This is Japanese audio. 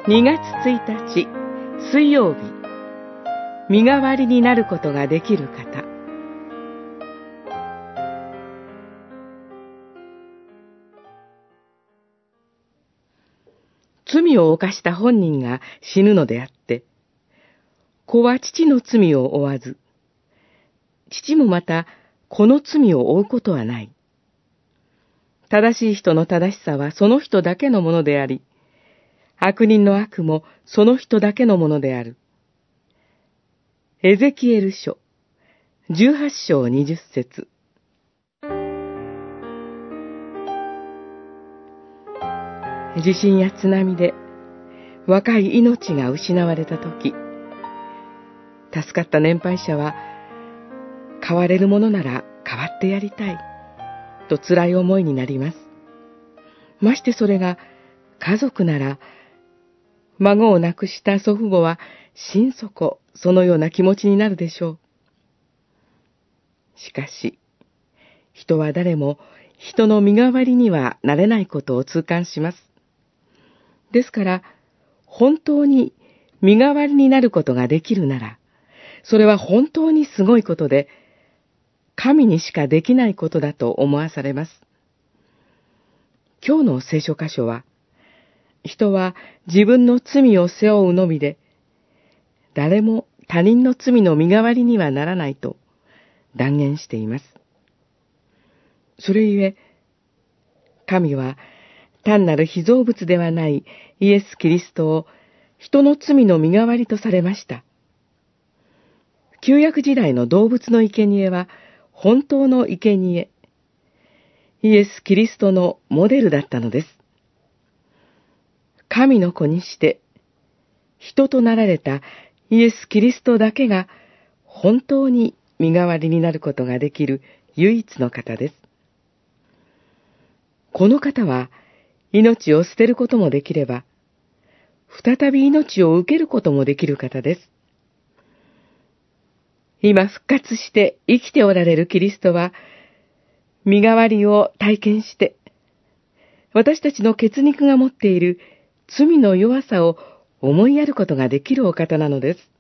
2月1日水曜日、身代わりになることができる方。罪を犯した本人が死ぬのであって、子は父の罪を負わず、父もまた子の罪を負うことはない。正しい人の正しさはその人だけのものであり、悪人の悪もその人だけのものである。エゼキエル書18章20節。地震や津波で若い命が失われたとき、助かった年配者は、変われるものなら変わってやりたい、と辛い思いになります。ましてそれが家族なら、孫を亡くした祖父母は心底そのような気持ちになるでしょう。しかし、人は誰も人の身代わりにはなれないことを痛感します。ですから、本当に身代わりになることができるなら、それは本当にすごいことで、神にしかできないことだと思わされます。今日の聖書箇所は、人は自分の罪を背負うのみで、誰も他人の罪の身代わりにはならないと断言しています。それゆえ、神は単なる被造物ではないイエス・キリストを人の罪の身代わりとされました。旧約時代の動物の生贄は本当の生贄、イエス・キリストのモデルだったのです。神の子にして人となられたイエス・キリストだけが本当に身代わりになることができる唯一の方です。この方は命を捨てることもできれば、再び命を受けることもできる方です。今復活して生きておられるキリストは、身代わりを体験して、私たちの血肉が持っている罪の弱さを思いやることができるお方なのです。